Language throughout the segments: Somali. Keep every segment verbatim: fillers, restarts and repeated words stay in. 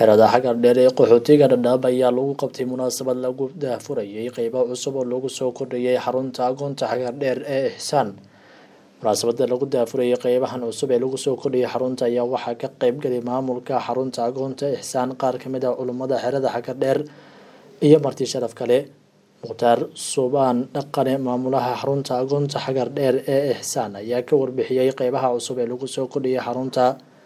xerada xagar dheer ee qaxootiga Dadaab ayaa lagu qabtay munaasabad lagu daahfurayay qaybo cusub oo lagu soo kordhiyay xarunta aqoonta xagar dheer ee Ihsaan. munaasabada lagu daahfurayay qaybahan cusub ee lagu soo kordhiyay xarunta ayaa waxaa ka qayb galay maamulka xarunta aqoonta Ihsaan, qaar ka mid ah culimada xerada xagar dheer iyo marti sharaf kale. Mukhtaar Suubaan Dhaqane, maamulaha xarunta aqoonta xagar dheer ee Ihsaan, ayaa ka warbixiyay qaybaha cusub ee lagu soo kordhiyay xarunta.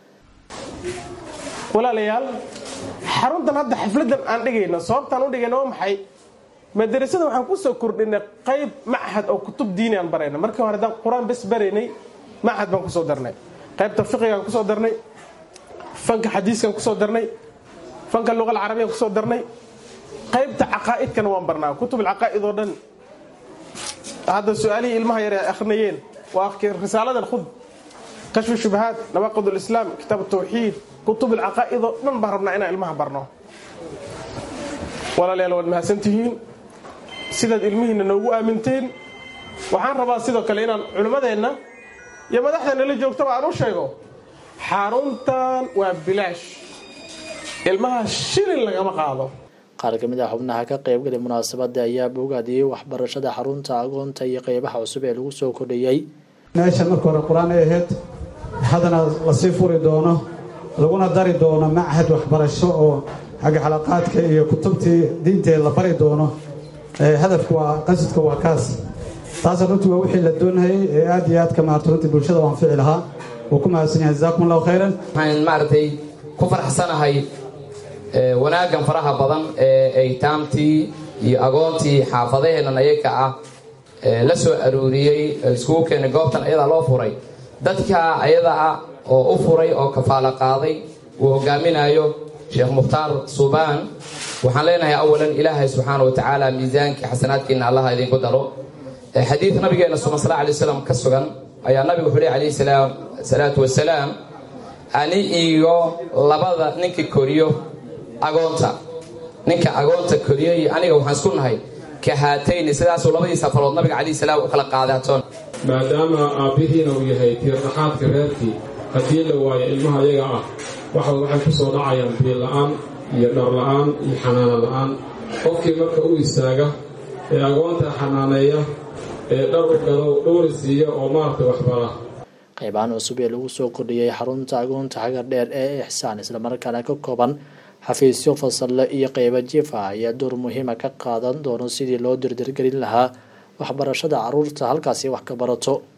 walaalayaal xaruntan hadda xafladan aan dhigayno sababtaan u dhigayno waa maxay? madrasada waxaan ku soo kordhinay qayb machad oo kutub diini aan barayna. markii hore daan quraan bas baraynay, machad baan ku soo darnay, qaybta fiqiga ku soo darnay, fanka xadiiskan ku soo darnay, fanka luqada carabiga ku soo darnay, qaybta aqaaidkana waan barnaa, kutub aqaaid oo dhan. hadda su'aalihii ilmaha yar ay akhrinayeen waa risaalada khud kashf shubahat nawaqid al-islam kitab at-tawhid kutub al-aqaaid oo dhan baan rabnaa inaan ilmaha barno. walaalayaal waad mahadsantihiin sidaad ilmihiina noogu aaminteen. waxaan rabaa sidoo kale inaan culimadeenna iyo madaxdeena la joogtaba aan u sheego, xaruntan waa bilaash, ilmaha shilin lagama qaado. qaar ka mid ah xubnaha ka qayb galay munaasabada ayaa bogaadiyay waxbarashada xarunta aqoonta iyo qaybaha cusub ee lagu soo kordhiyay. meeshan marka hore quraan ay ahayd, haddana la sii furi doono, laguna dari doono machad waxbarasho oo xagga xalaqaadka iyo kutubtii diinteeda la bari doono. hadafku waa qasidka waa kaas. taas runtii waa wixii la doonayay ee aad iyo aad ka maarto runtii bulshada waan ficil lahaa. wuu ku mahadsan yahay, jazaakum allahu khayran. waxaan maaragtay ku faraxsanahay wanaaggan faraha badan ee aytaamtii iyo agoontii xaafadaheennan ayaga ah la soo aruuriyey iskugu keenay goobtan ayadaa loo furay. dadka ayada ah oo u furay oo kafaalo qaaday uu hogaaminayo sheekh Mukhtaar Suubaan, waxaan leenahay awalan ilaahay subxaana wa tacaala miisaankii xasanaadkiina allaha idinku daro. xadiid nabigeena sala allahu alayhi wasallam ka sugan ayaa nabigu wuxuu leeyahay calayhi salaatu wasalaam, ani iyo labada ninka koriyo agoonta ninka agoonta koriyo iyo aniga waxaan isku nahay ka haatayni. sidaasuu labadii safarood nabiga calayhi salaam u kala qaadaatoon. maadaama aabbihiina uu yahay tiirdhaxaadka reerkii, haddii la waayo ilmaha ayaga ah waxa waxay ku soo dhacayaan biil la'aan iyo dhar la'aan iyo xanaano la'aan. qofkii marka u istaaga ee agoonta xanaaneeya ee dhar u gado dhowri siiya oo maaragta waxbara. qaybahan cusub ee lagu soo kordhiyay xarunta aqoonta xagar dheer ee Ihsaan, islamarkaana ka kooban xafiisyo, fasalle iyo qaybo jiif ah, ayaa door muhiima ka qaadan doona sidii loo dirdirgelin lahaa waxbarashada carruurta halkaasi wax ka barato.